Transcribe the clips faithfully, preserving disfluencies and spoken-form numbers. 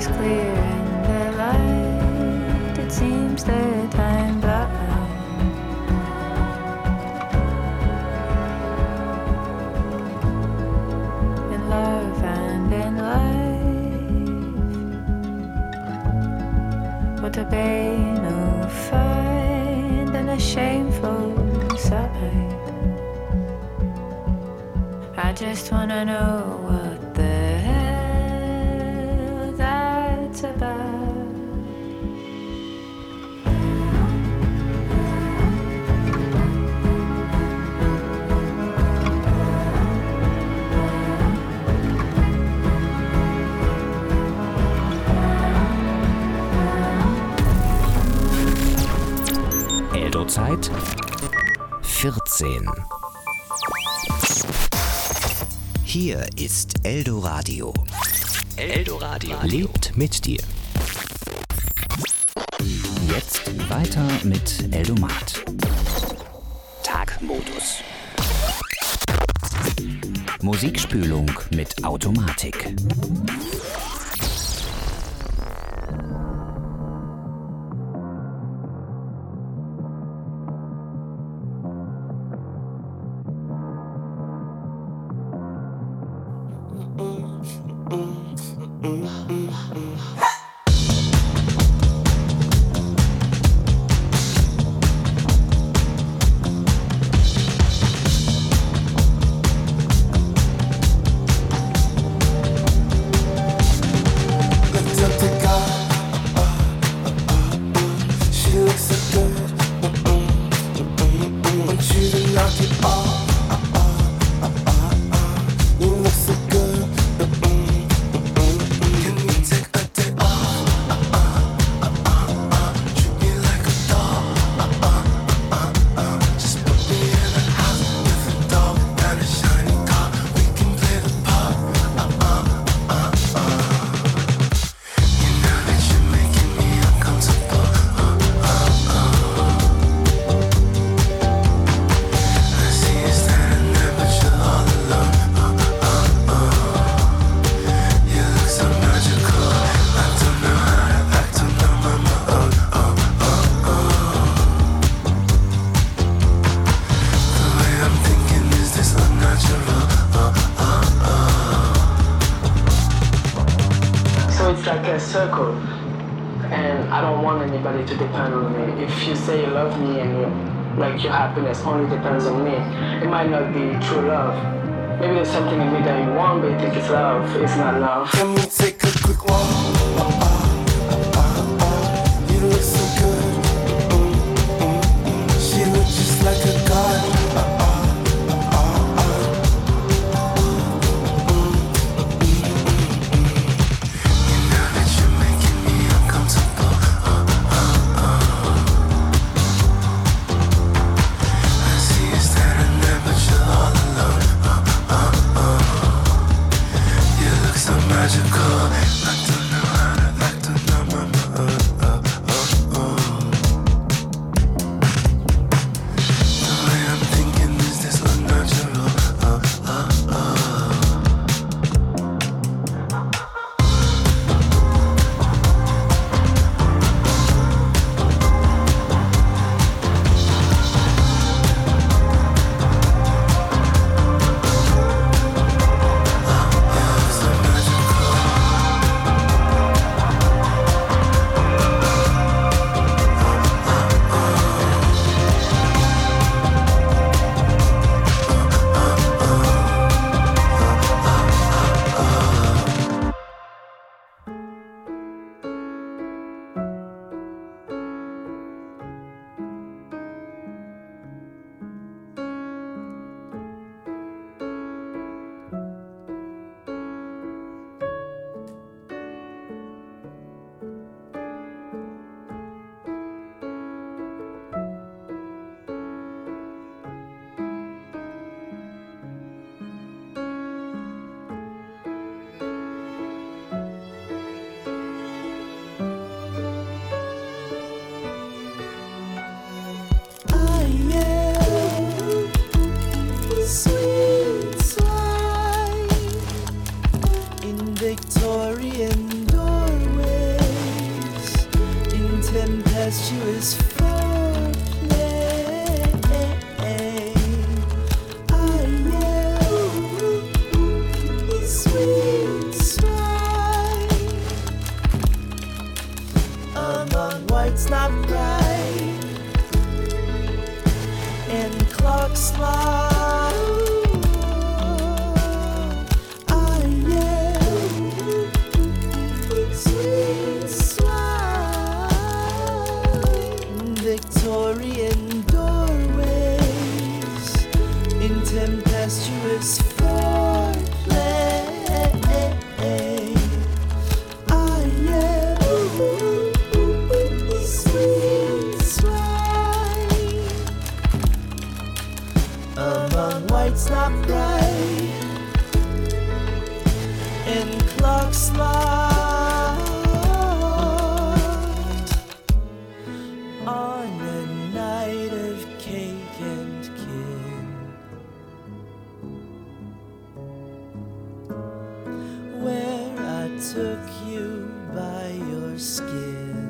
clear in the light. It seems the time blind. In love and in life, what a bane of find and a shameful side. I just wanna know what the hell that's about. Eldo-Zeit vierzehn. Hier ist Eldoradio. Eldoradio lebt mit dir. Jetzt weiter mit Eldomat. Tagmodus. Musikspülung mit Automatik. Circle, and I don't want anybody to depend on me. If you say you love me and you, like your happiness only depends on me, it might not be true love. Maybe there's something in me that you want, but you think it's love. It's not love. Let me take a quick walk. You look so good. She looks just like a god. sweet swine among whites not bright in clocks loud. I am sweet swine, Victorian doorways in tempestuous foreplay. I am sweet swine among whites not bright in clocks locked on a night of cake and kin, where I took you by your skin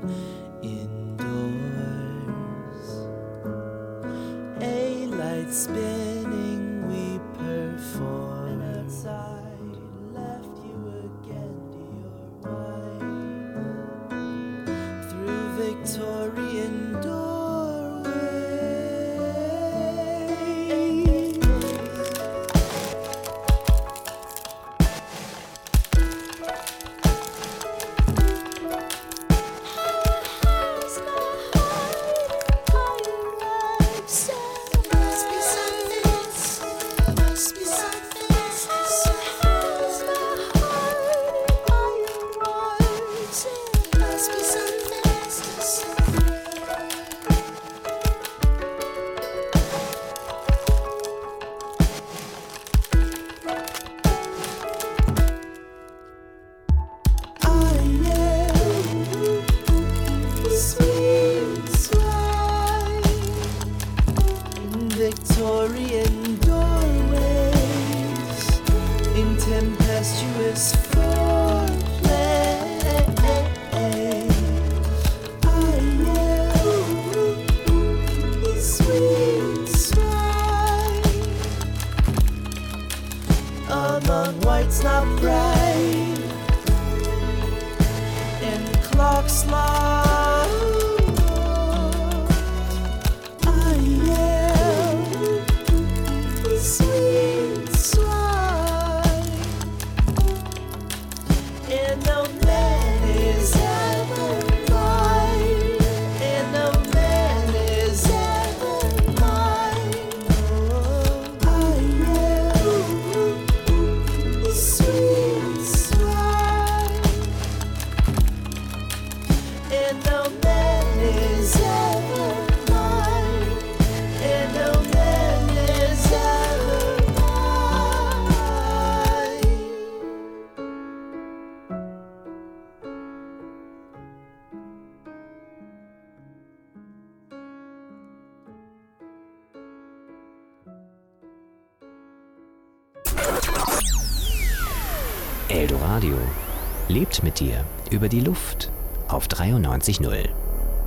indoors, a light spinning we performed. Outside left you again to your wife through Victorian doorways. Sweet swine, Victorian doorways in tempestuous foreplay. I am sweet swine among whites not bright in clocks locked. I am sweet swine, and no man is ever mine, and no man is ever mine. I am sweet swine, and no man is ever mine, and no man is ever mine. Eldoradio lebt mit dir über die Luft auf dreiundneunzig Komma null.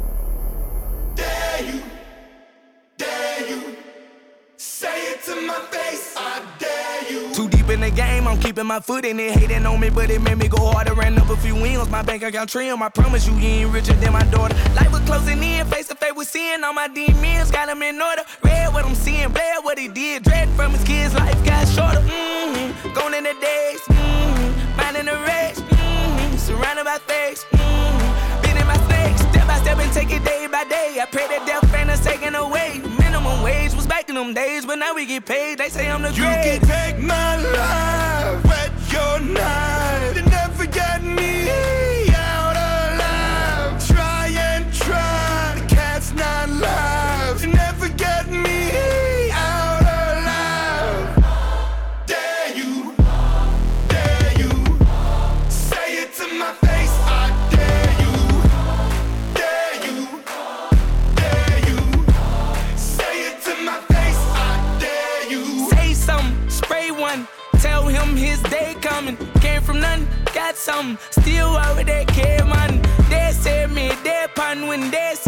Dare you, dare you, say it to my face, I dare you. Too deep in the game, I'm keeping my foot in it. Hating on me, but it made me go harder. Ran up a few wins, my bank account trim. I promise you, you ain't richer than my daughter. Life was closing in, face to face with sin. All my demons got them in order. Read what I'm seeing, bled what he did. Dread from his kids, life got shorter. Mm-hmm. Gone in the days, mm-hmm. Minding the race, mm-hmm. Surrounded by fakes, mm-hmm. Been in my snakes, step by step and take it day by day. I pray that death ain't us taken away. Minimum wage was back in them days, but now we get paid. They say I'm the You great. can take my life, wet your knife, you never get me out alive. Try and try, the cat's not live. You never get me out alive. Dare you, dare you, say it to my face, I dare you. Dare you, dare you, say it to my face, I dare you. Say something, spray one. Tell him his day coming. Came from nothing, got something. Still over that care, man. They said me, they pun when they see me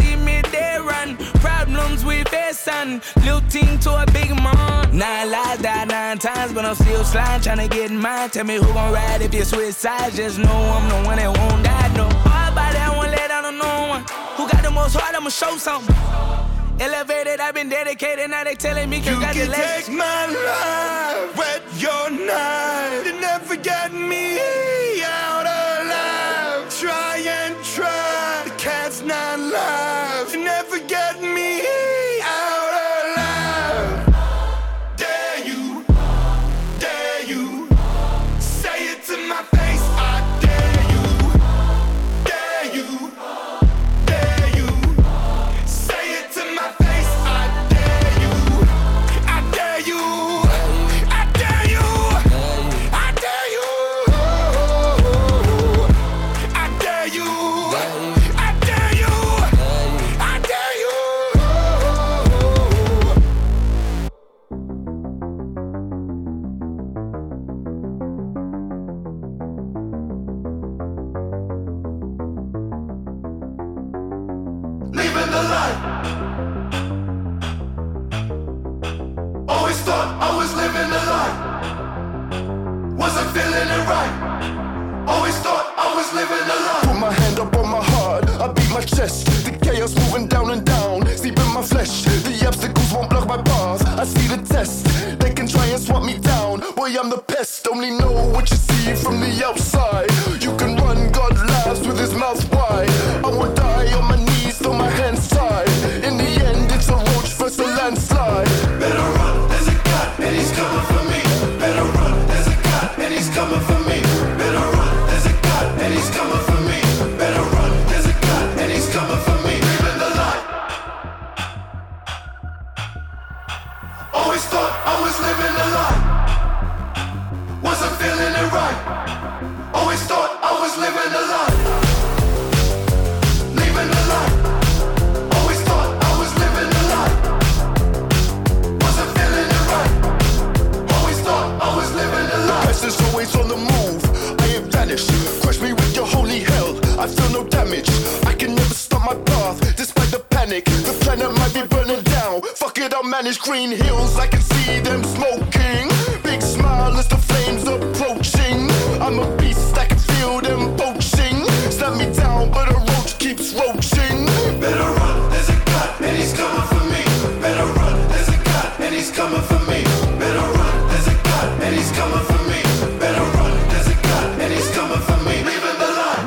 dead run. Problems with their son. Little team to a big mom. Nine lives died nine times, but I'm still sliding, trying to get in mine. Tell me who gon' ride if you switch sides. Just know I'm the one that won't die. No hard body, I won't let down on no one. Who got the most heart, I'ma show something. Elevated, I've been dedicated, now they telling me congratulations. You can take my life, wet your knife. You never get me out alive. Try and try, the cat's not live. You never get me out alive. Dare you, dare you, say it to my face. I dare you, dare you, dare you, say it to my face. I dare you, I dare you, I dare you, I dare you, I dare you, I dare you, I dare you. Leaving the light. Always thought I was living the life. Wasn't feeling it right. Always thought I was living the life. Put my hand up on my heart, I beat my chest. The chaos moving down and down, deep in my flesh. The obstacles won't block my path, I see the test. They can try and swat me down, boy I'm the pest. Only know what you see from the outside. You can run, God laughs with his mouth wide. I won't die on my knees, throw my hands tied. In the end it's a roach versus a landslide. Better run, there's a God, and he's coming for me. Better run, there's a God, and he's coming for me. Better run, there's a God, and he's coming for me. Better run, there's a God, and he's coming for me. Leaving the light. Always thought I was living the life. Wasn't feeling it right. Always thought I was living the life. Leaving the light. Always thought I was living the life. Wasn't feeling it right. Always thought I was living the life. Pest is always on the move, I ain't vanished. Crush me with your holy hell, I feel no damage. I can never stop my path, despite the panic. The planet might be burning down, fuck it, I'll manage. Green hills, I can see them smoking. Big smile as the flames approaching. I'm a beast, I can feel them poaching. Snap me down, but a roach keeps roaching. Better run, there's a God, and he's coming for me. Better run, there's a God, and he's coming for me. Better run, there's a God, and he's coming for me. Better run, there's a God, and he's coming for me. Leaving the light.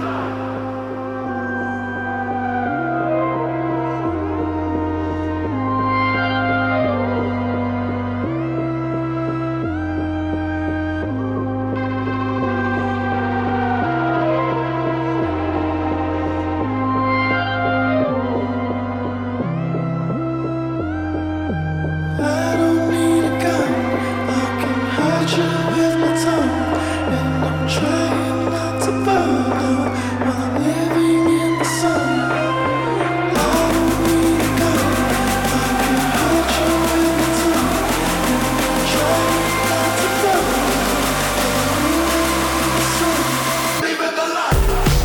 I don't need a gun, I can hurt you with my tongue. And I'm trying not to burn out while I'm living in the sun. I don't need a gun, I can hurt you with my tongue. And I'm trying not to burn out while I'm living in the sun. Leaving the light.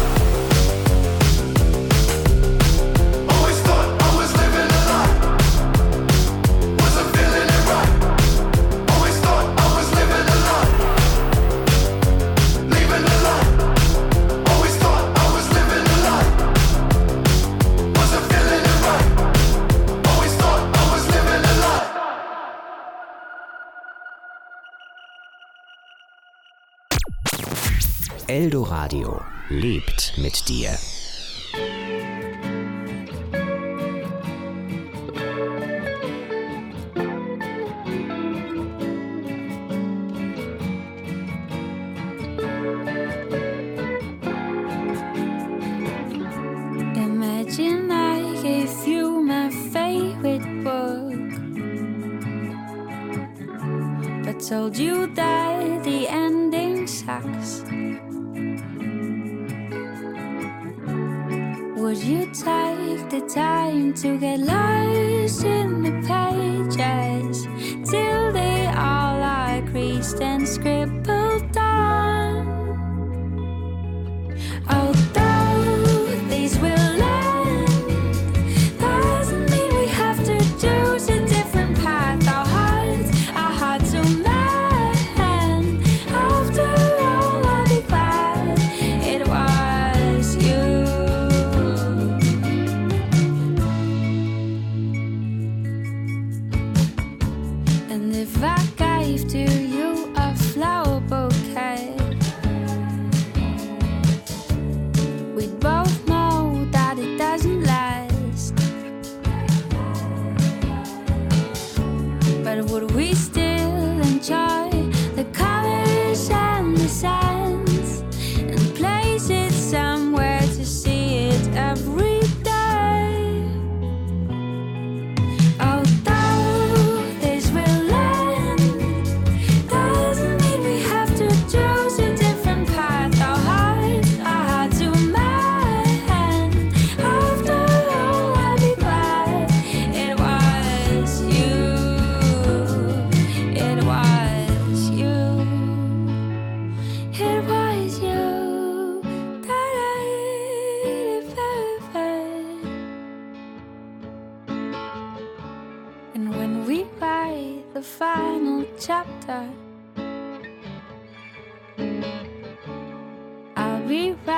Always thought I was living the life. Wasn't feeling it right. Always thought I was living the life. Leaving the light. Always thought I was living the life. Wasn't feeling it right. Always thought I was living the life. Eldoradio lebt mit dir. Imagine I gave you my favorite book, but told you that the ending sucks. Would you take the time to get lost in the pages till they all are creased and scribbled on? Although these will end,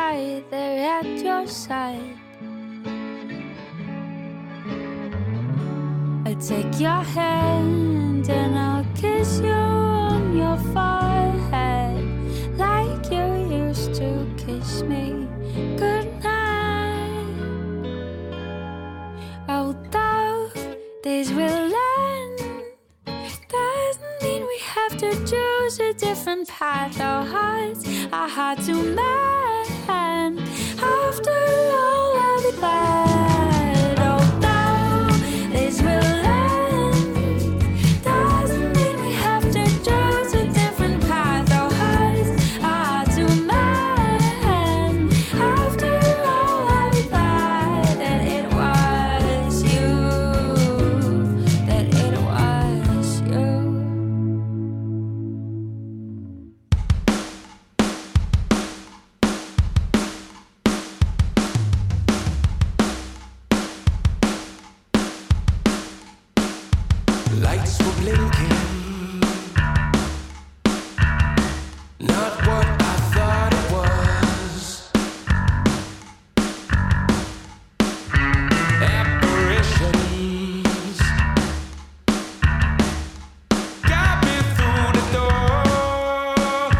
right there at your side. I take your hand and I'll kiss you on your forehead like you used to kiss me goodnight. Although days will end, doesn't mean we have to choose a different path. Our hearts are hard to mend. After all, I'll be glad. Although days will end, doesn't mean we have to choose a different path. Our hearts are hard to mend. After all, I'll be glad that it was you, that it was you. Lights were blinking, not what I thought it was. Apparitions got me through the door,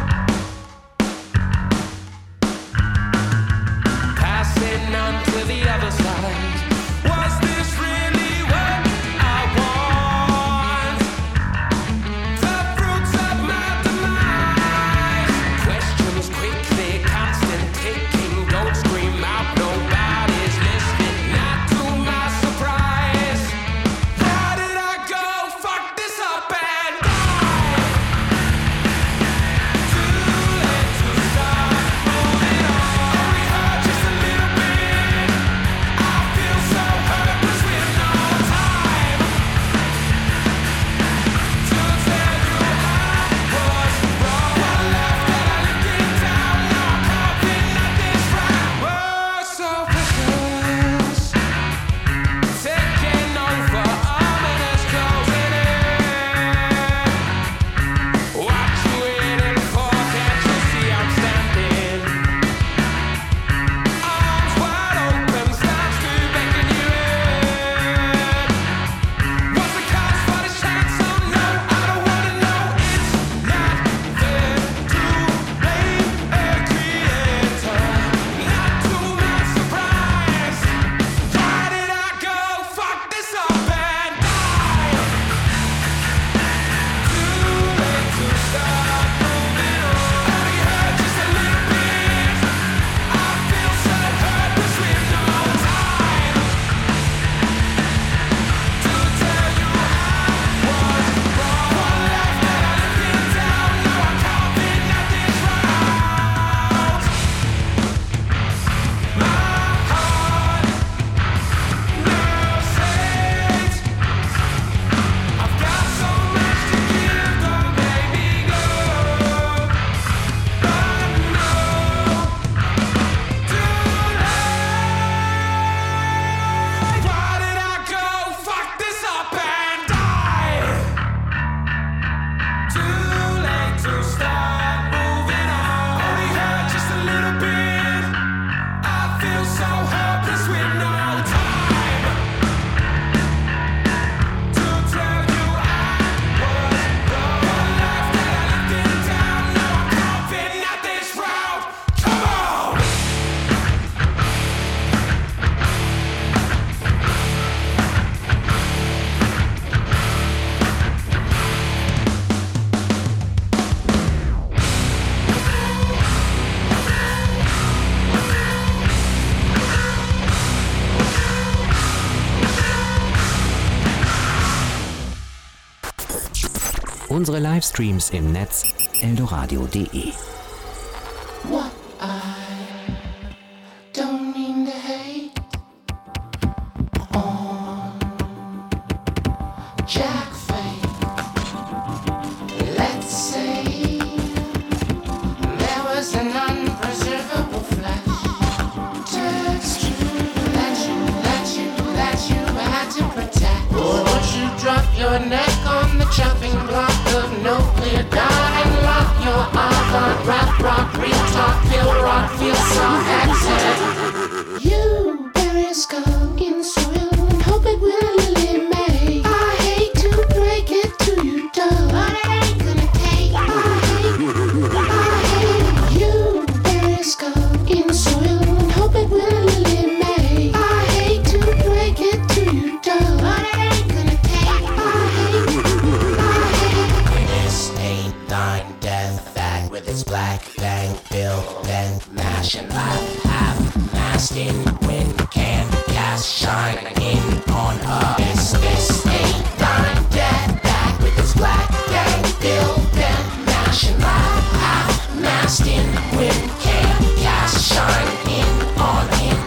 passing on to the other side. Was this really what I want? The fruits of my demise. Questions quickly, constant ticking. Don't scream out, nobody's listening. Not to my surprise. Why did I go fuck this up and die? Too late to stop moving on. Only hurt just a little bit. I feel so hopeless with no time to tell you I was wrong. What left that I lived it down. Now I'm coughing at this round. Oh, so precious, taking over, ominous closing in. What you waiting for? Can't you see I'm standing? Arms wide open, starts to beckon you in. What's the cost for this chance? Oh no, I don't wanna know. It's not fair to blame a creator. Not to my surprise. Why did I go fuck this up and die? Too late to stop moving on. Only hurt just a little bit. I feel so hopeless with no time to tell you I was wrong. What left that I lived it down. Now I'm coughing at this round. My heart now says I've got so much to give. Don't make me go. But no, too late. Why did I go fuck this up and die? Too late to start moving on. Only hurt just a little bit. I feel so hopeless with no time to tell you I was wrong. What left that I lived it down. Now I'm coughing at this round. Come on! Unsere Livestreams im Netz eldoradio punkt de. What I don't mean to hate on Jack Fate. Let's say there was an unpreservable flash texture that you, that you, that you had to protect. Would you drop your neck on the chopping block of nuclear dye and lock your arms? thought, rap, rock, real talk, feel rock, feel song, exit. You bury a skull in soil and hope it will lily may. I hate to break it to you, dog, but it ain't gonna take. I hate, I hate you bury a skull in soil and hope it will lily may. I hate to break it to you, dog, but it ain't gonna take. I hate, I hate. This ain't thine death that with its black bang bill, then mash and laugh, half mast in wind can cast shine in on us. This ain't thine death that with its black bang bill, then mash and laugh, half mast in wind can cast shine in on him.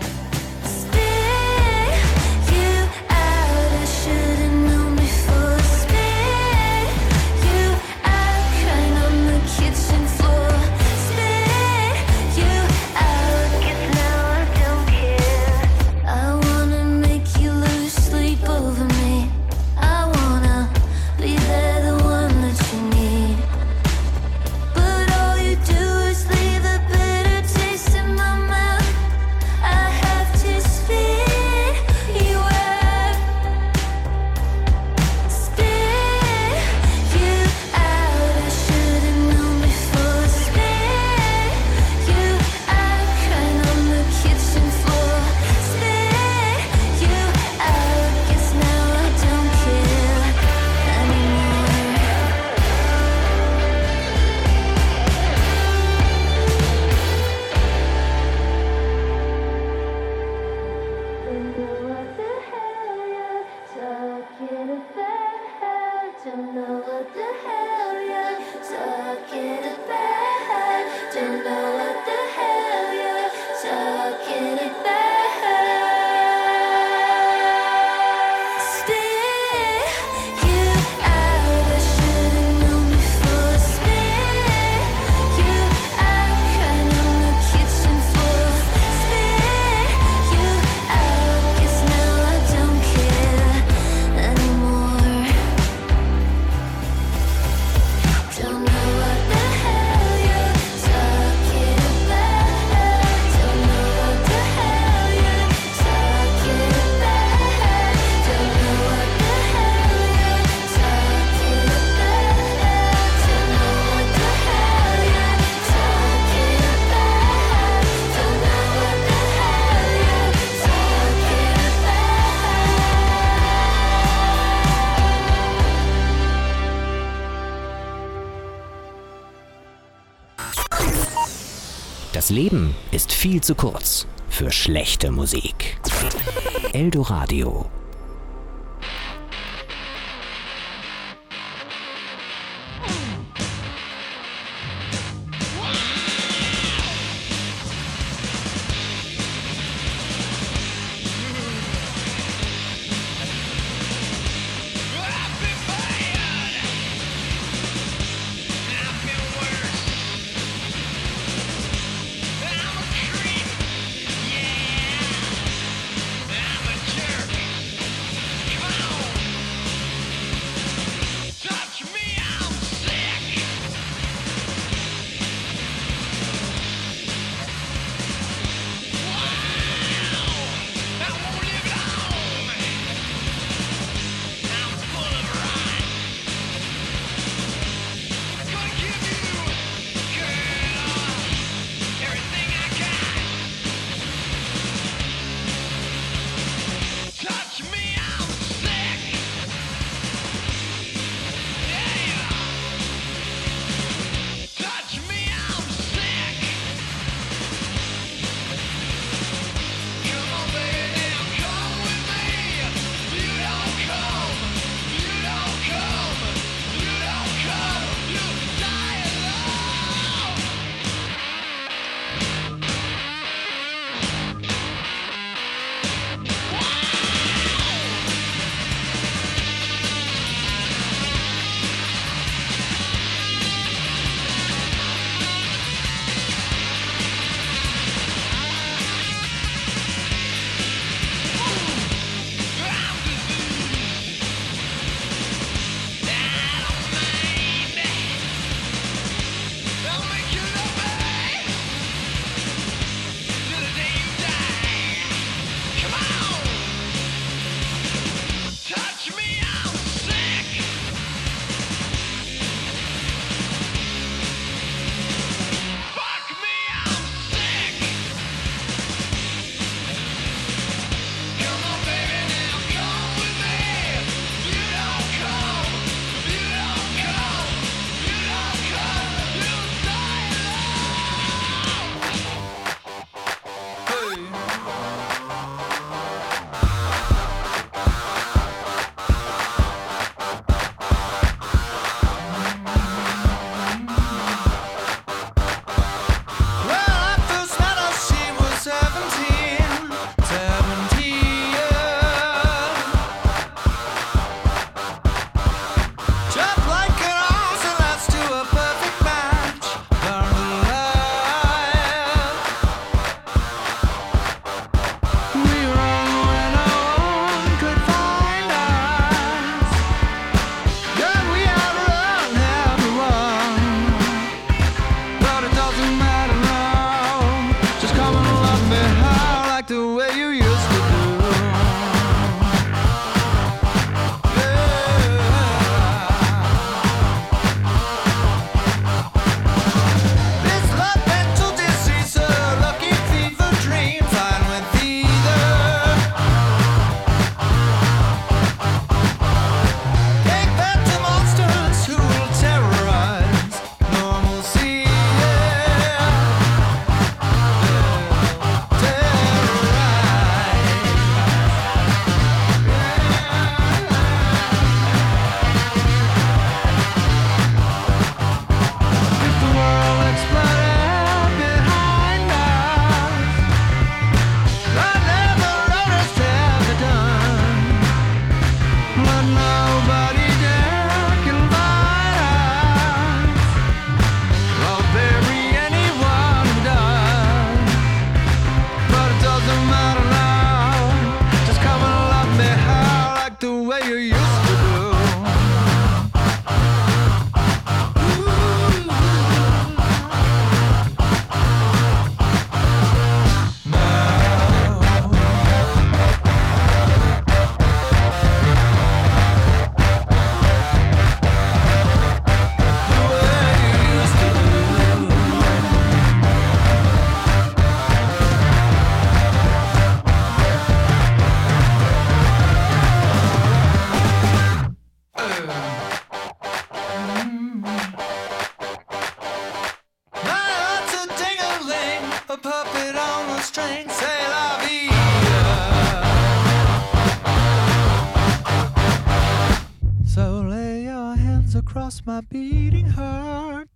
Spit you out, I should've known before. know what the hell you're talking about. Don't know what the hell you're talking about. Das Leben ist viel zu kurz für schlechte Musik. Eldoradio. I'm a jerk. across my beating heart.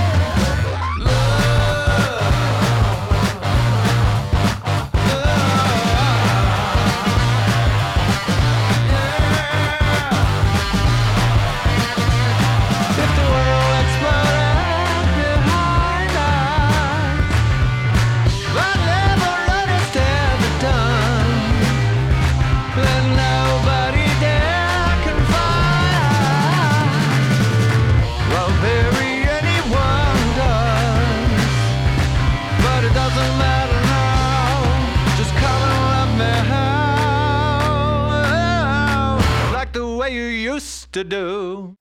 To do.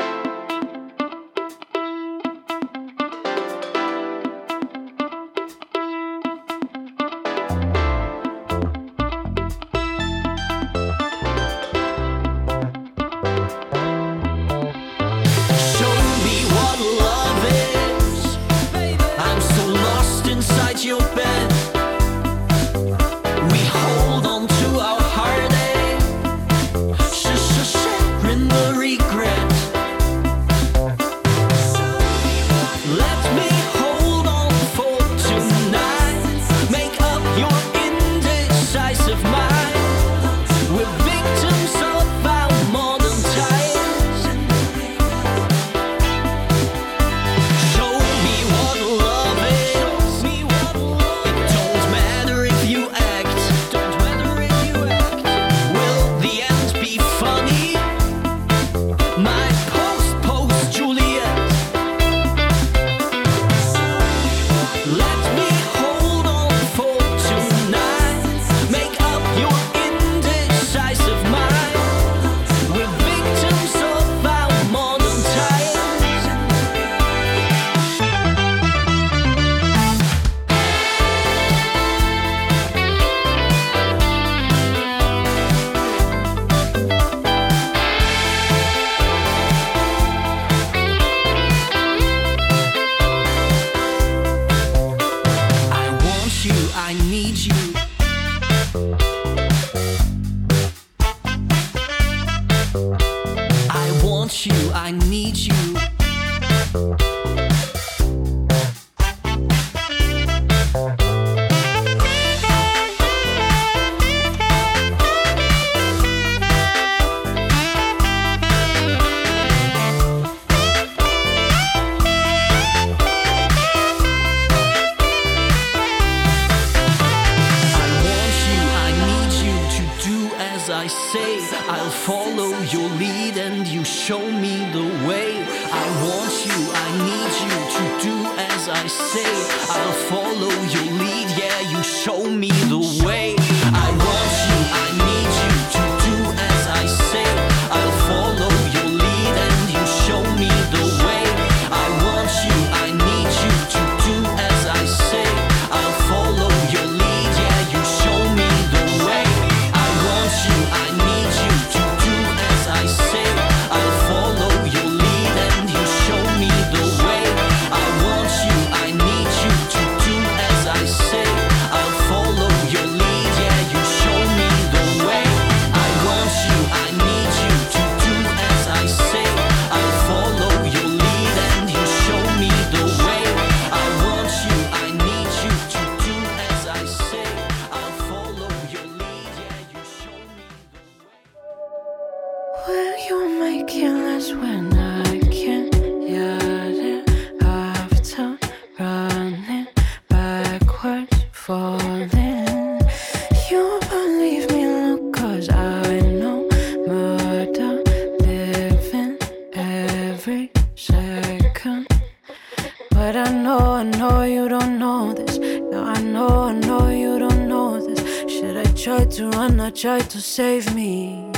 Try to save me.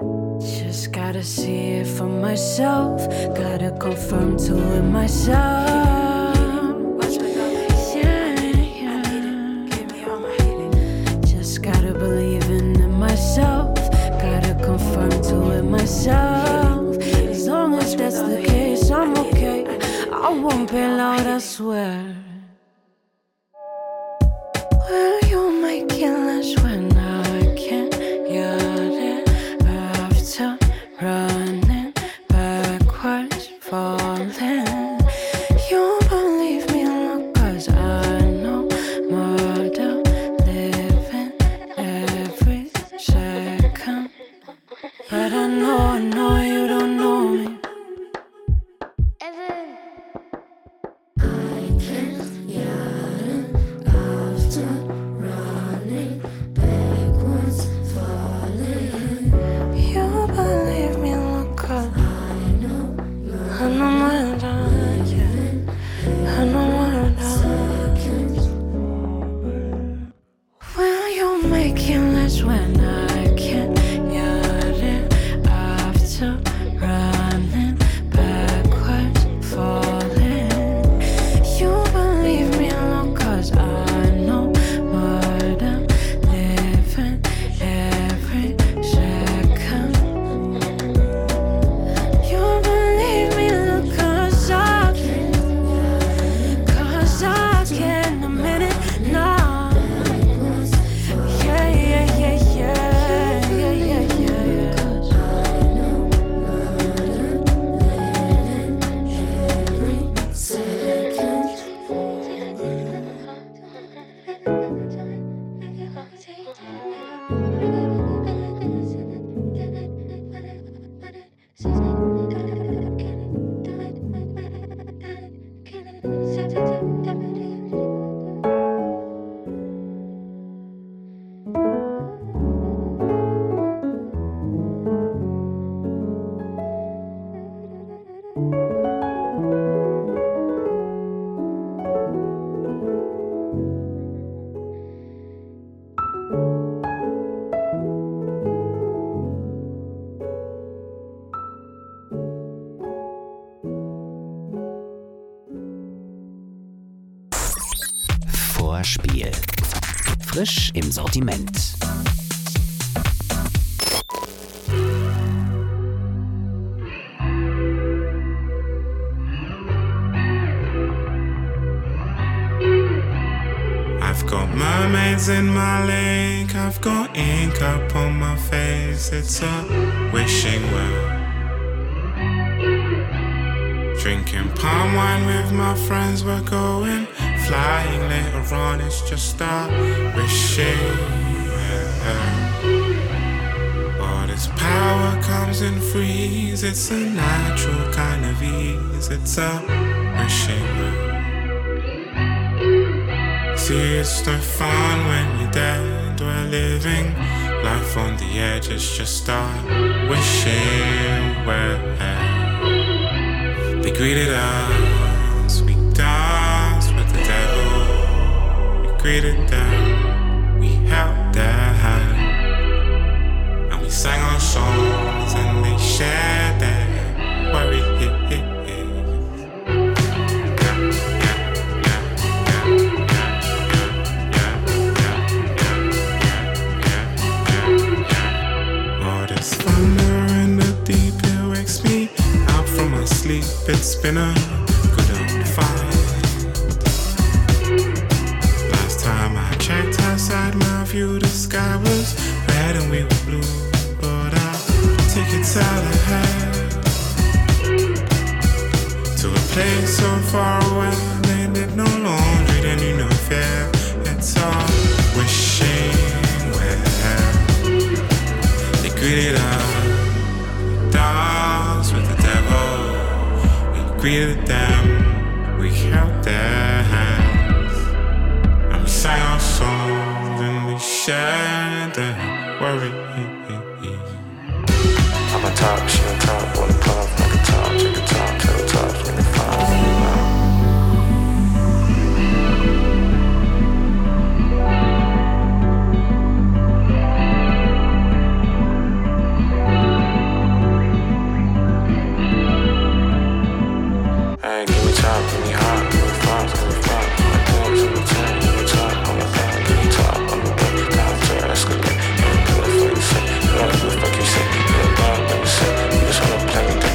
Just gotta see it for myself. Gotta confirm to it myself. Yeah, yeah. Just gotta believe in it myself. Gotta confirm to it myself. As long as that's the case, I'm okay. I won't be loud, I swear. Well, you might kill us when I can't get it. After running backwards, fall. falling. You believe me, look, cause I know murder living every second. But I know, I know you don't know me. Evan. I can't get after running backwards, falling. You believe me, look, cause I know I know murder, yeah. I know murder. Will you make it less when I can't get it after running backwards, falling? You believe me, look, cause I know murder living every second. You believe me, look, cause I can, cause I can a minute now. Yeah, yeah, yeah, yeah, yeah, yeah, yeah, yeah. Vorspiel. Frisch im Sortiment. I've got mermaids in my lake, I've got ink up on my face, it's a wishing well. Drinking palm wine with my friends, we're going flying later on, it's just a wishing well. All this power comes in freeze, it's a natural kind of ease, it's a wishing well. See, it's no fun when you're dead, we're living life on the edge, it's just a wishing well. They greeted us, we danced with the devil. We greeted them, we held their hand, and we sang our songs and they shared their worry. All this thunder in the deep, it wakes me out from my sleep. It's been a good old fight. Last time I checked outside my view, the sky was red and we were blue. But I'll take it out ahead to a place so far away. They did no laundry, they knew no fear. It's all wishing well. They greeted us, danced with the devil. Greeted them, we held their hands, and we sang our songs and we shared their worry. I'm on top, she on top, on the puff, like a top, check a top, tell the top, in the five. Fuck you say, you a bad, let me say, you just wanna play me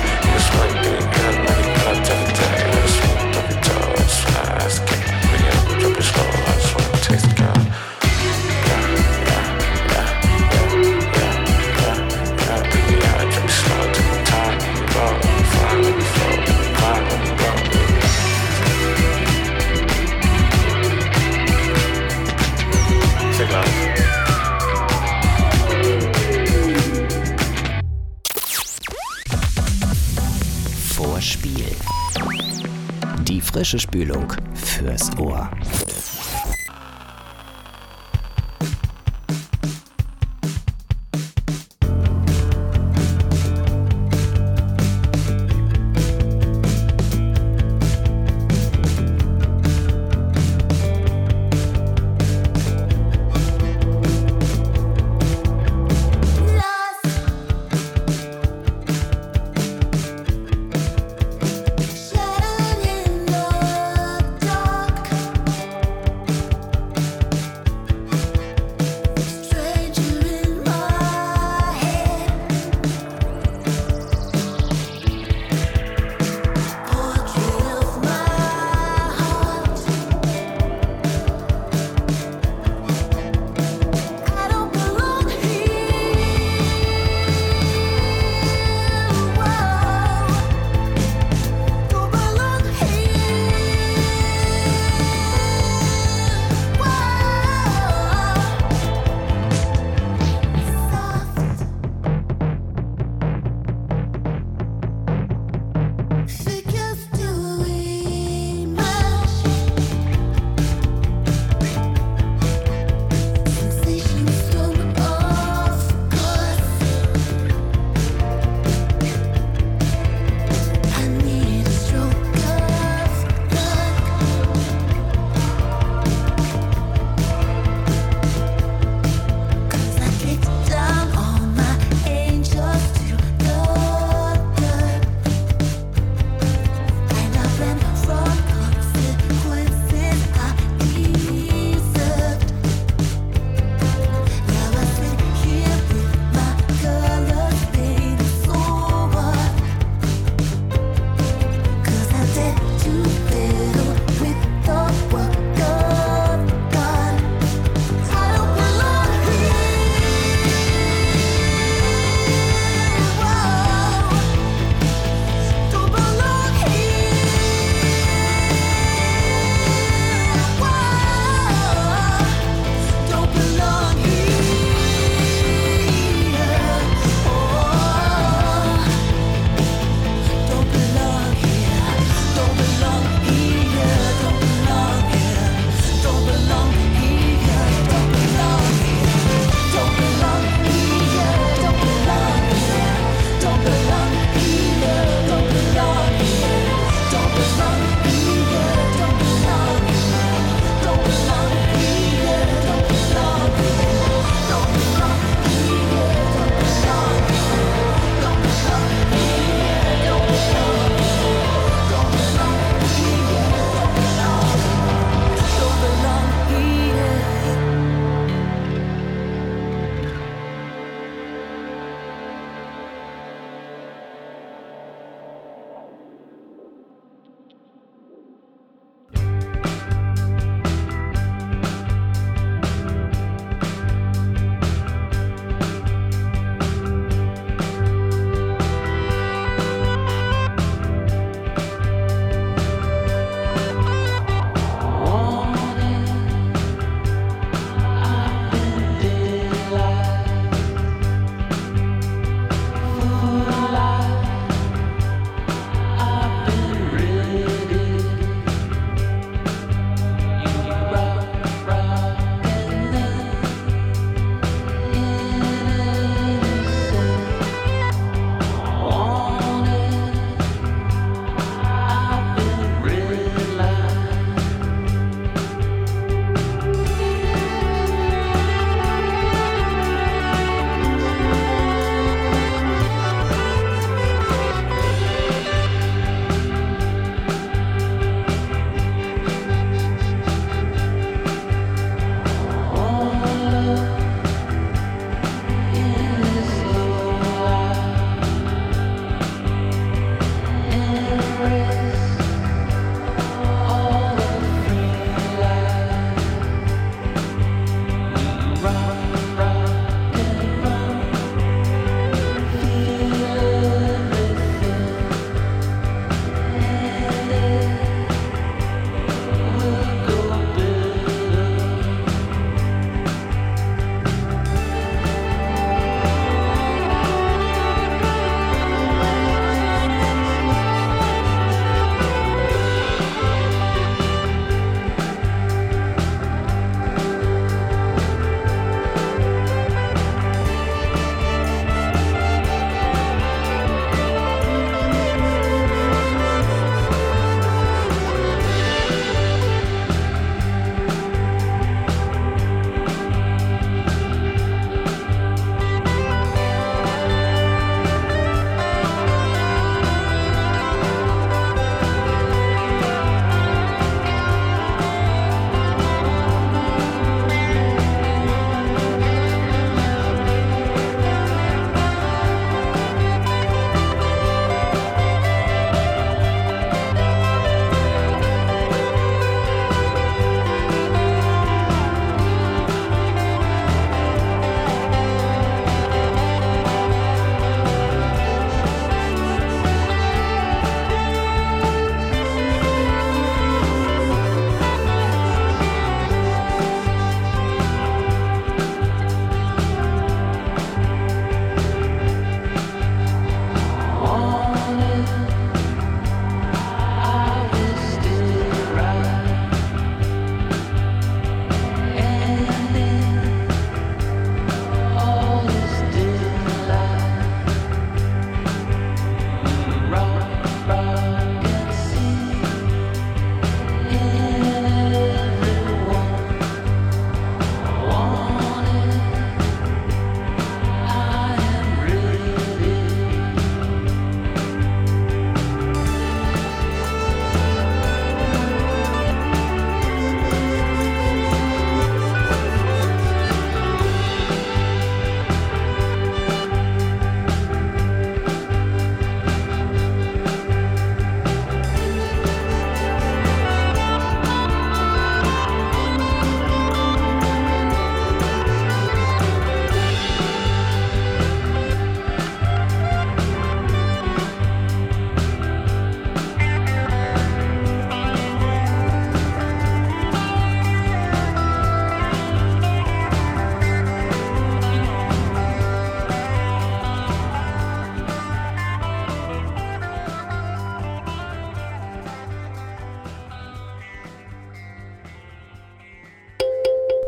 Spiel. Die frische Spülung fürs Ohr. Shadow in the dark.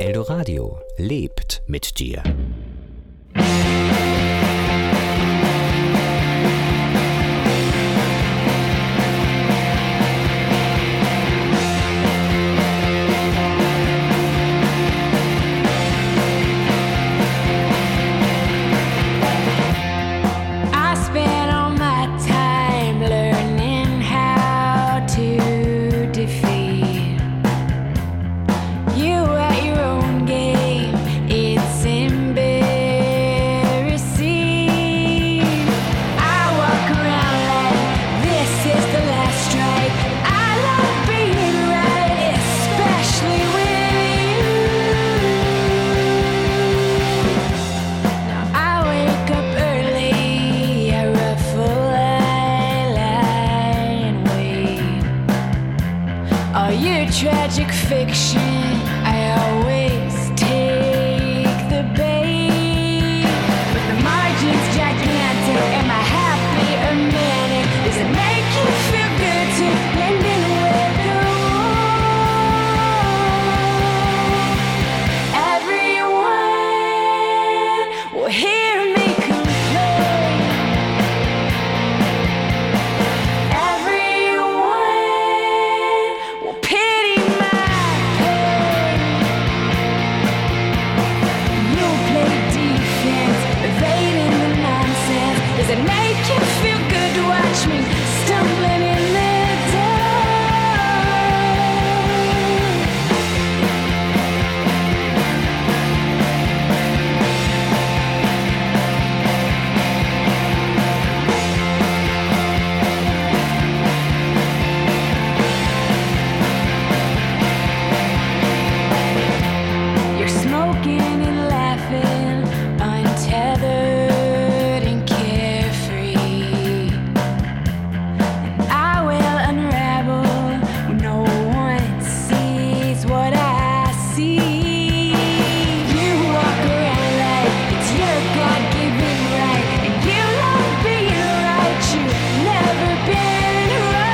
Eldoradio lebt mit dir. Tragic fiction, I always take the bait. But the margin's gigantic, am I happy or manic? Does it make you feel good to blend in with the wall? Everyone will hear me complain. Everyone will pity my pain. You play defense, evading the nonsense. Does it make you feel good to watch me stumbling in the You're smoking and laughing, untethered and carefree. And I will unravel when no one sees what I see. You walk around like it's your God-given right, and you love being right. You've never been wrong.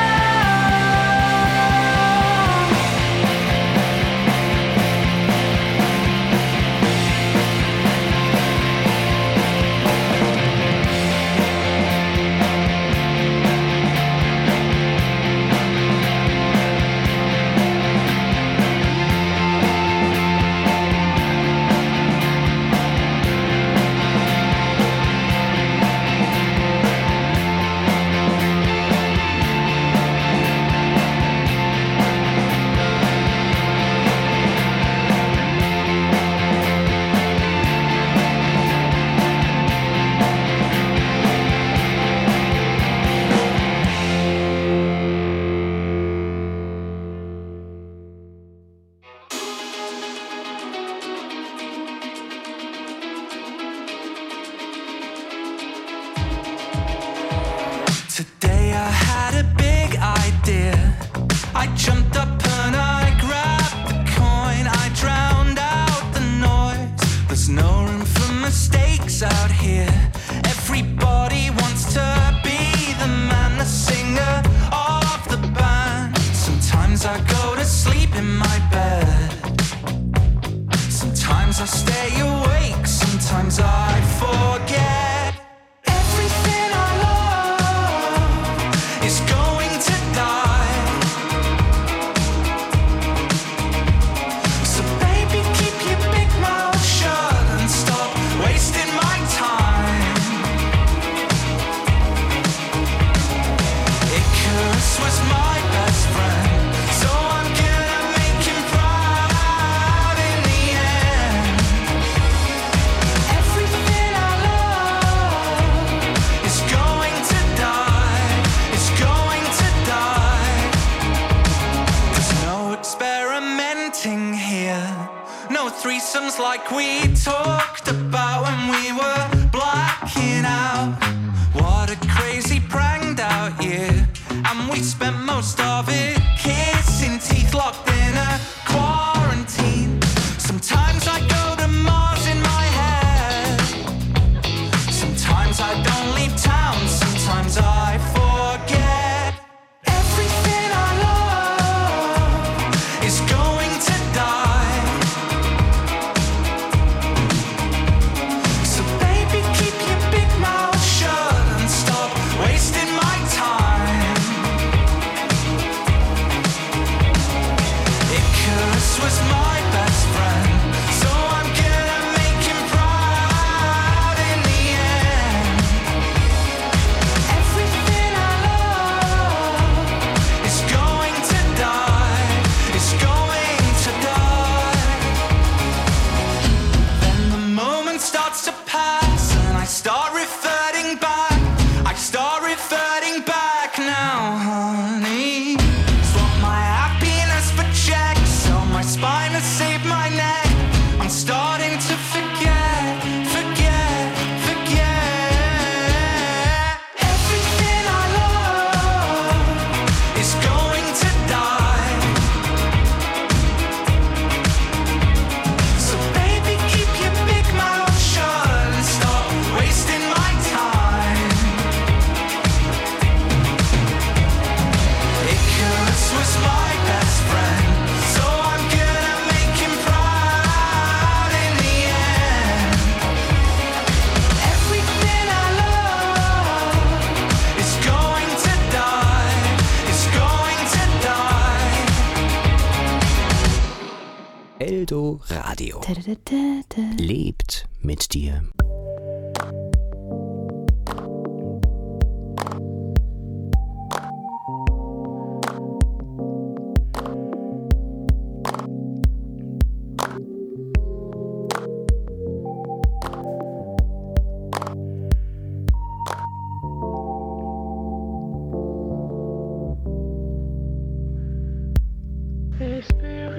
Today I had a big idea. I jumped up and I grabbed the coin. I drowned out the noise. There's no room for mistakes out here. Everybody wants to be the man, the singer of the band. Sometimes I go to sleep in my bed. Sometimes I stay awake. Sometimes I forget. Everything I love is going to die. So baby, keep your big mouth shut and stop wasting my time. Icarus was my best friend, so I'm gonna make him proud in the end. Everything I love is going to die, is going to die. There's no experimenting here, no threesomes like we talked about when we were blacking out. What a crazy pranked out year, and we spent most of it kissing, teeth locked in a quarantine. Sometimes I go to Mars in my head. Sometimes I don't leave town. Sometimes I forget. Everything I love is going to die. Eldo Radio. Da, da, da, da. Lebt mit dir. Hey, Spirit.